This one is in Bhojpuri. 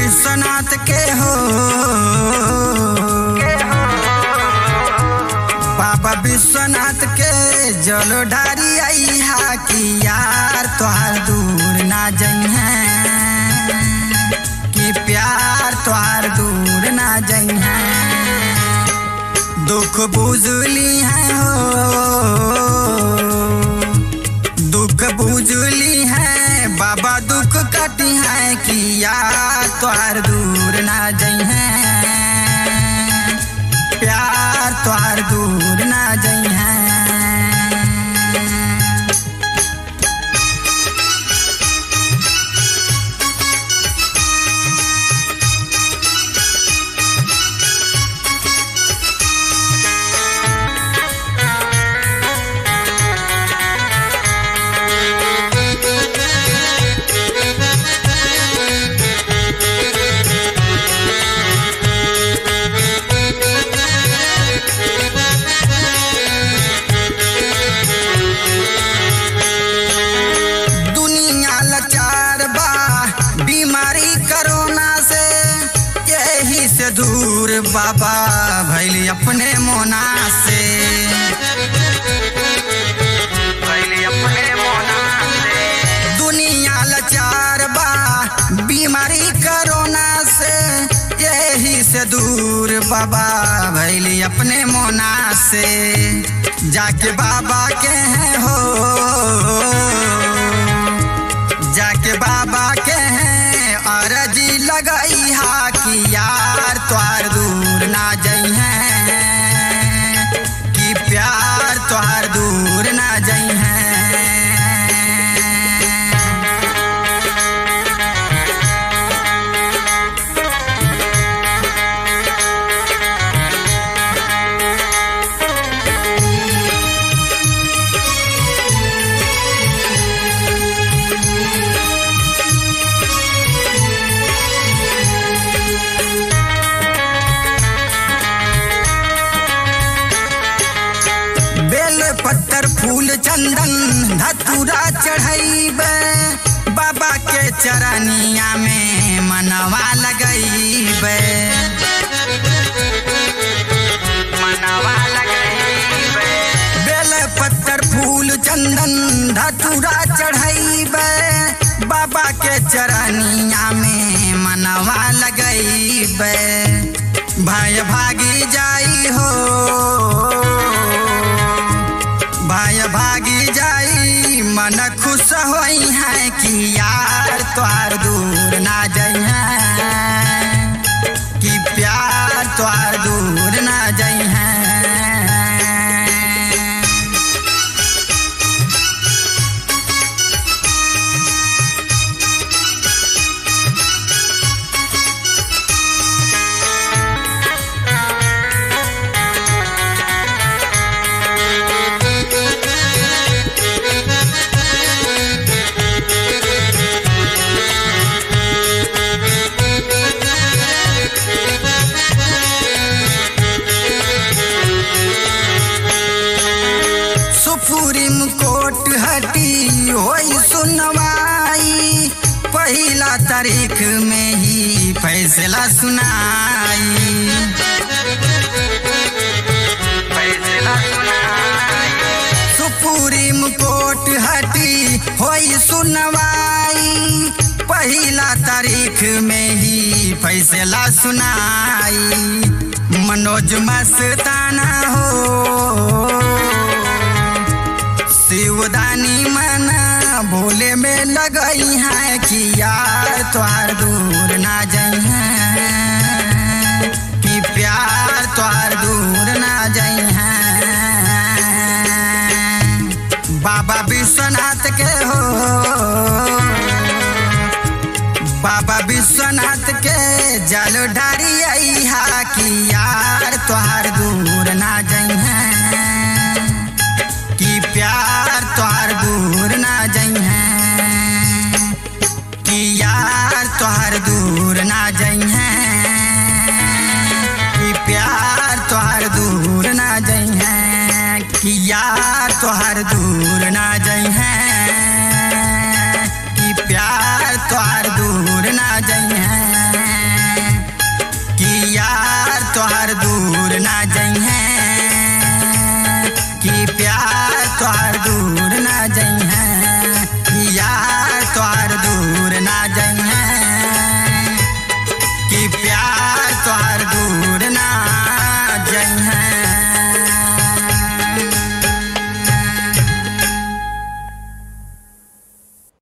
विश्वनाथ के हो बाबा विश्वनाथ के जलो ढारी आई हा कि यार तोहार दूर ना जइहे कि प्यार तोहार दूर ना जइहे दुख बुझली है हो दुख बुझली है बाबा दुख कटी है कि यार तोहार दूर ना जइहे प्यार तोहार दूर ना जइहे दूर बाबा भैली अपने मोना से दुनिया लाचार बा बीमारी कोरोना से यही से दूर बाबा भैली अपने मोना से जाके बाबा के हैं हो जाके बाबा के हैं अरजी लगाई हा कि यार तोहार दूर ना जइहे कि प्यार तोहार दूर ना जइहे पत्थर फूल चंदन धतूरा चढ़ाइबे बाबा के चरनिया में मनवा लगइबे बेल पत्थर फूल चंदन धतूरा चढ़ाइबे बाबा के चरनिया में मनवा लगइबे भाई भागी जाई हो भाई भागी जाई मन खुश होई है कि यार तोहार दूर ना जइहे कि प्यार तोहार दूर ना जइहे कोट हटी होई सुनवाई पहला तारीख में ही फैसला सुनाई सुप्रीम कोर्ट हटी होई सुनवाई पहला तारीख में ही फैसला सुनाई मनोज मस्ताना हो शिवदानी मन भोले में लगई है कि यार तोहार दूर ना जइहे कि प्यार तोहार दूर ना जइहे बाबा विश्वनाथ के हो बाबा विश्वनाथ के जल ढारी आई हा कि यार तोहार